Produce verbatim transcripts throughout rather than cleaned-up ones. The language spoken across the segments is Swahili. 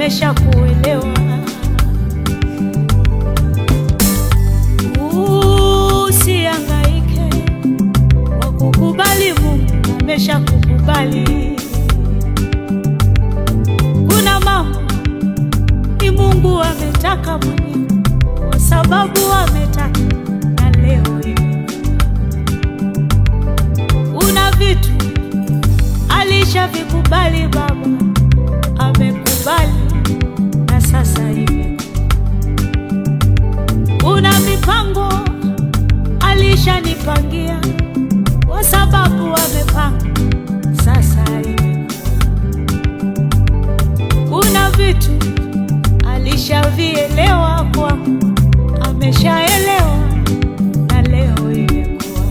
ameshakuelewa. Usihangaike kwa kukubali, Mungu ameshakukubali. Kuna mambo ni Mungu ametaka mwenyewe, kwa sababu ametaka na leo hivi. Una vitu alishavikubali, Baba amekubali na sasa hivi. Una mipango alishanipangia, kwa sababu amepanga sasa hivi. Una vitu alishavielewa kwangu, ameshaelewa na leo imekuwa.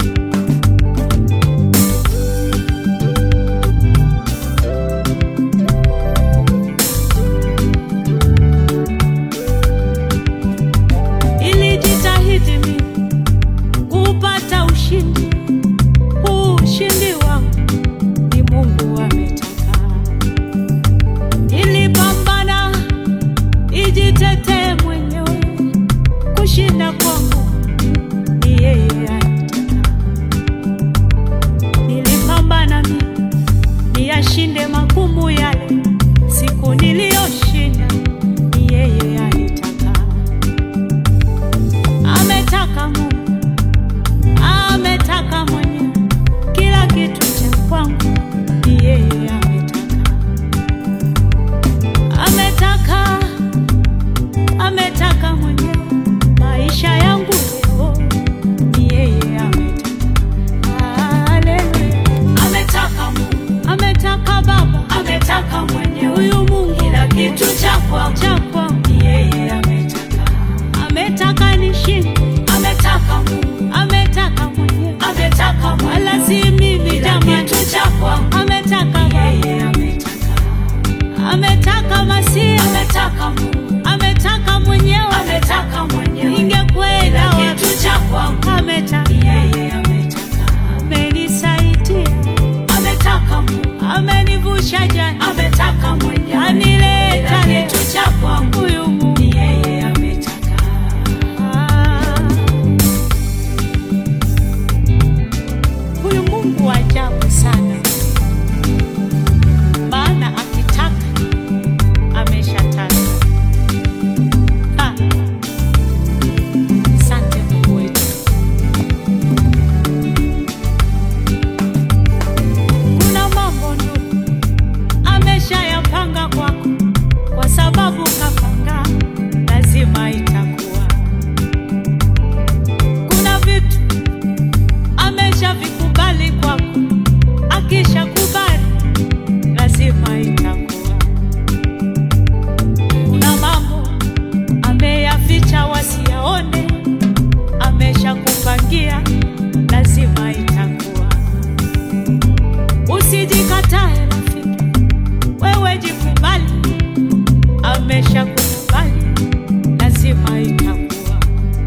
Ilijitahidi mimi kupata ushindi, ushindi wangu ni Mungu ametaka. Nilipambana ijitete mwenyewe, kushinda kwangu ni yeye alitaka. Nilipambana mimi niyashinde magumu yale, siku niliyoshinda ni yeye alitaka. Ametaka Mungu, ametaka mwenyewe, kila kitu cha kwangu ni yeye ametaka. Ametaka, ametaka mwenyewe, maisha yangu leo ni yeye ametaka. Haleluya. Ametaka Mungu, ametaka Baba, ametaka mwenyewe, huyu Mungu kila kitu cha kwangu cha kwangu ni yeye ametaka. Ametaka nishinde, ametaka Mungu, ametaka mwenyewe, ametaka wala si mimi jamani, kitu cha kwangu ametaka yeye ametaka. Ametaka Masihi, ametaka Mungu, ametaka mwenyewe, ametaka mwenyewe, ingekwenda kitu cha kwangu ametaka yeye ametaka. Amenisaidia, ametaka Mungu, amenivusha jana, ametaka mwenyewe, anileta kitu cha kwangu huyu Mungu yeye ametaka. Huyu Mungu ajabu sana, maana akitaka ameshataka. Asante Mungu wetu. Kuna mambo ndugu ameshayapanga kwako, kwa sababu kapanga lazima itakuwa. Kuna vitu ameshavikubali kwako, akishakubali lazima itakuwa. Kuna mambo ameyaficha wasiyaone, ameshakupangia lazima itakuwa. Usijikatae rafiki, wewe jikubali, ameshakukubali lazima itakuwa.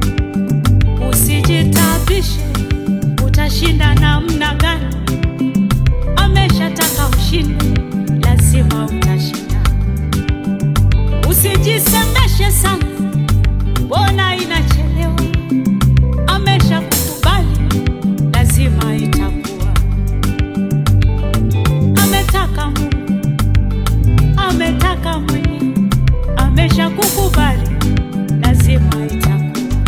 Usijitabishe utashinda namna gani, ameshataka ushinde lazima utashinda. Usijisemeshe sana, mbona inachelewa, ameshakukubali lazima itakuwa. Ametaka Mungu, ametaka mwenyewe, ameshakukubali lazima itakuwa.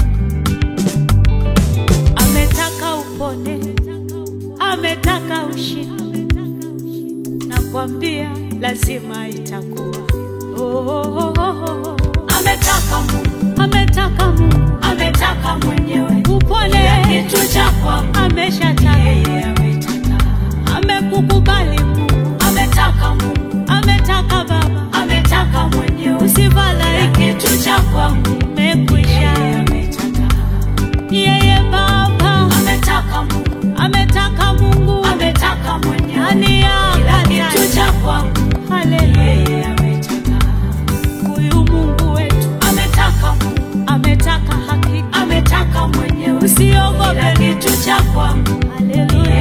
Ametaka upone, ametaka ushinde, nakwambia lazima itakuwa. Oh, oh, oh, oh. Ametaka Mungu, ametaka Mungu, ametaka mwenyewe, upone kitu cha kwangu ameshataka yeye ametaka. Amekukubali Mungu, ametaka Mungu, ametaka Baba, ametaka mwenyewe, usifadhaike kitu cha kwangu imekwisha yeye ametaka. Yeye Baba ametaka Mungu, ametaka Mungu, ametaka mwenyewe, ani kila kitu cha kwangu. Haleluya. Yeye ametaka. Huyu Mungu wetu ametaka Mungu, ametaka hakika, ametaka mwenyewe, usiogope kitu cha kwangu. Haleluya.